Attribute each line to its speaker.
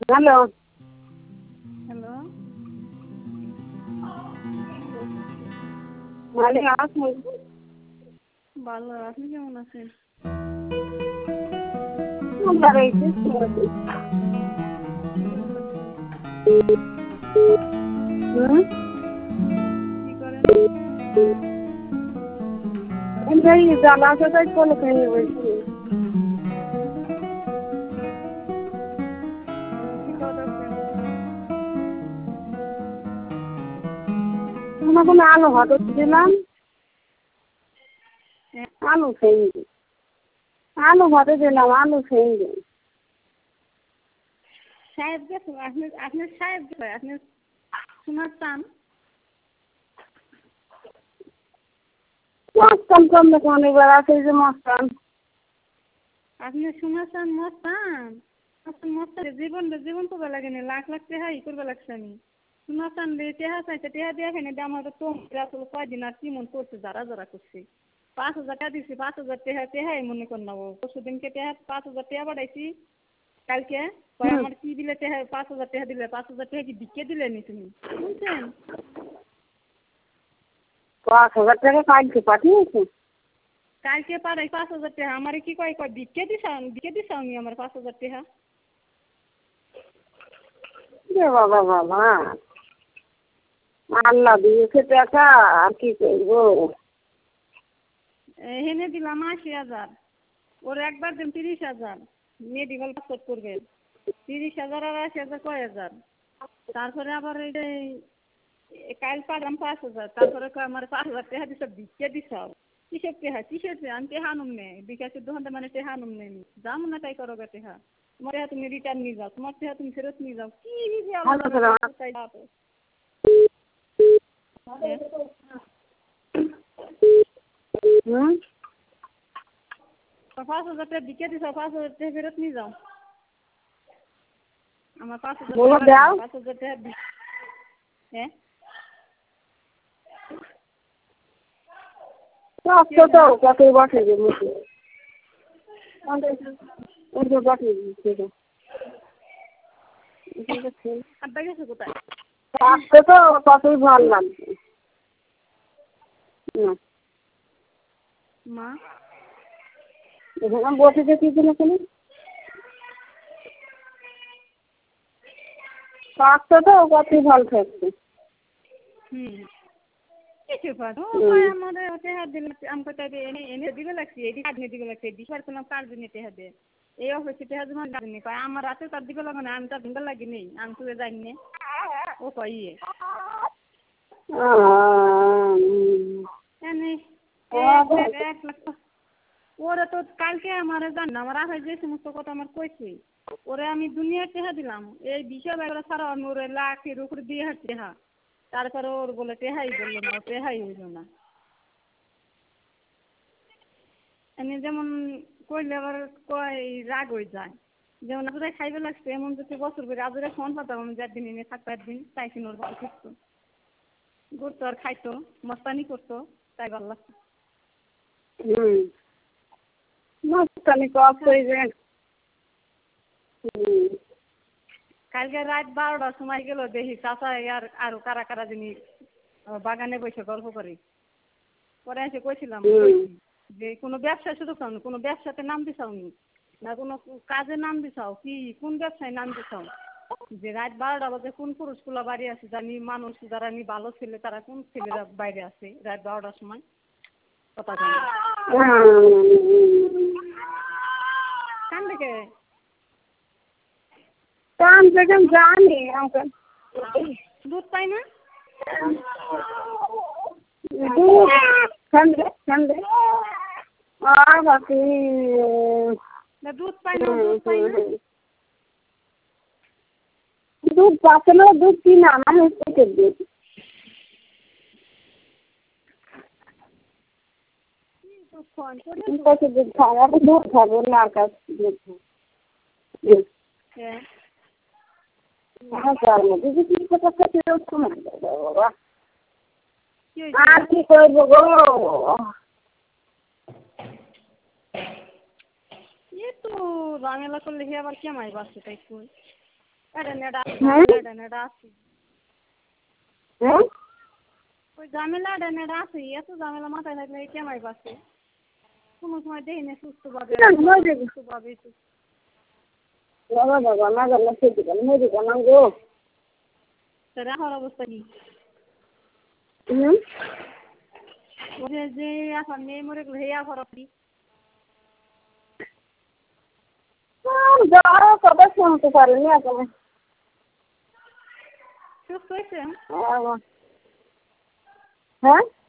Speaker 1: Hello
Speaker 2: hello,
Speaker 1: ভালো আছেন?
Speaker 2: ভালো। আপনি কেমন আছেন?
Speaker 1: ভালো হয়েছে শুনেছি।
Speaker 2: কি করেন?
Speaker 1: এই জানা আছে তাই কোনো খেয়ে বলছি।
Speaker 2: কি করতেছেন?
Speaker 1: কোনো আলু ভাত দিলাম, আলু খেয়ে আলু ভাতে দিলাম, আলু খেয়ে
Speaker 2: সাহেব গেছে? আপনি সাহেব গেছে? আপনি শোনার চান?
Speaker 1: মস্তান কমবে কোন এবার আছে যে মস্তান।
Speaker 2: আপনি শোনার চান মস্তান? মস্তান জীবন করবে লাগেনি, লাখ লাখ টেহা করবে লাগছে আমি। শোনার চান টেহা চাইছে, টেহা দিয়ে এখানে দাম হয়তো কম আসলে কয়দিন আর কি মন করছে, যারা করছে 5,000 টাকা দিচ্ছি, 5,000 টেহাই মনে কর নেবো। পরশুদিনকে টেহা 5,000 টাকা পাঠাইছি, কালকে আমার কি দিলে টেহা 5,000 টাকা দিলে, 5,000 টাকা কি বিকে দিলে নি তুমি বুঝছেন?
Speaker 1: 5,000 টাকা কালকে পাঠিয়েছে।
Speaker 2: কালকে পাঠাই 5,000 টাকা। আমার কি কয় বিকে দিছ আমি আমার 5,000 টাকা।
Speaker 1: বাবা বাবা, আল্লাহ দিয়েছে টাকা আর কি করবো।
Speaker 2: হেনে দিলাম 80,000, ওর একবার দিন 30,000, মেডিকেল পাসপোর্ট করবে 30,000 আর 80,000 কয় হাজার। তারপরে আবার এই যে কাল পাঠাম 5,000, তারপরে আমার 5,000 টাকা দিছ বিকে দিছ। কিসের টেহা আমি টেহা আনুম নে বিকাশের দোকানটা মানে টেহা আনুম নে যাম না তাই করো টেহা। তোমার টেহা তুমি রিটার্ন নিয়ে যাও, তোমার টেহা তুমি ফেরত নিয়ে যাও। কি
Speaker 1: হুম
Speaker 2: 5,000 টাকা বিকে দিছ, 5,000 টাকা ফেরত নিয়ে যাও। আমার 5,000
Speaker 1: বলো
Speaker 2: টাকা
Speaker 1: দাও।
Speaker 2: 5,000 টাকা হ্যাঁ
Speaker 1: তো কত বটে যে মুখে বটে
Speaker 2: আড্ডা গেছে কোথায়?
Speaker 1: আসতে তো কতই ভালো লাগছে
Speaker 2: মা
Speaker 1: এখানে বসেছে কি জন্য কেন আসতে তো কতই ভালো থাকছে।
Speaker 2: কিছু পারো আমাদের টেহা দিলে আমাকে তাই এনে দিবে লাগছে, এদিকে আদমি দিবে লাগছে, দিবার কোনো কার জন্য টেহা দে এই অফিসে টেহা জমা দিনি কয় আমার রাতে তার দিবে লাগে না, আমি তার দিবে লাগি নেই, আমি তুই জানি না ও কয় এনে 1 লাখ। ওরা তো কালকে আমার জান না, আমার আগে যে সমস্ত কথা আমার কইছি ওরে আমি দুনিয়ার টেহা দিলাম, এই বিষয় বেগরা সারা ওরে লাখের উপরে দিয়ে টেহা, তারপরে ওর বলে টেহাই বললো না, টেহাই হইল না। এনে যেমন কইলে আবার কয় রাগ হয়ে যায়, যেমন আজরে খাইবে লাগছে এমন যদি বছর করে আজরে ফোন পাতাম আমি 4 দিন এনে থাকতো, একদিন তাইছিন ওর ভালো থাকতো, ঘুরতো আর খাইতো মস্তানি করতো, তাই ভালো লাগতো।
Speaker 1: মস্তানি করতে যে
Speaker 2: কালকে রাত 12টার সময় গেল দেখি চাচা আর আরো কারা কারা জিনিস বাগানে বসে গল্প করি। পরে এসে কইছিলাম যে কোনো ব্যবসা শুরু করো, কোনো ব্যবসাতে নাম দিছাও নি না, কোনো কাজে নাম দিছাও কি, কোন ব্যবসায় নাম দিছাও, যে রাত 12টা বাজে কোন পুরুষগুলো বাড়ি আছে জানি, মানুষ যারা নি ভালো ছেলে তারা কোন ছেলেরা বাইরে আছে রাত 12টার সময় কথা জানি। কান থেকে
Speaker 1: কান থেকে জানি আমাকে
Speaker 2: দুধ পাই না,
Speaker 1: দুধ ঠান্ডা আর বাকি
Speaker 2: দুধ পাই না, দুধ পাই না,
Speaker 1: দুধ পাচ্ছে না, দুধ কিনা আমার হচ্ছে দুধ দুধ খাবো, আমি দুধ খাবো না কাছে দুধ আর কি করবো গো।
Speaker 2: এ তো ঝামেলা করলে আবার কেমাই বাসছে তাই কই
Speaker 1: হ্যাঁ হ্যাঁ
Speaker 2: ওই ঝামেলা ডেনেটা আছে এত ঝামেলা মাথায় থাকলে কেমাই পাচ্ছে কোনো সময় দেখি না সুস্থভাবে সুস্থভাবে
Speaker 1: বাবা বাবা না জানলে খেতে গেল মরে গেলাম গো
Speaker 2: রাখার অবস্থা কি ওদের যে এখন মেয়ে মরে গেল হেয়া খরচ কি
Speaker 1: যাও কথা শুনতে পারিনি এখন
Speaker 2: সুস্থ হয়েছে
Speaker 1: হ্যাঁ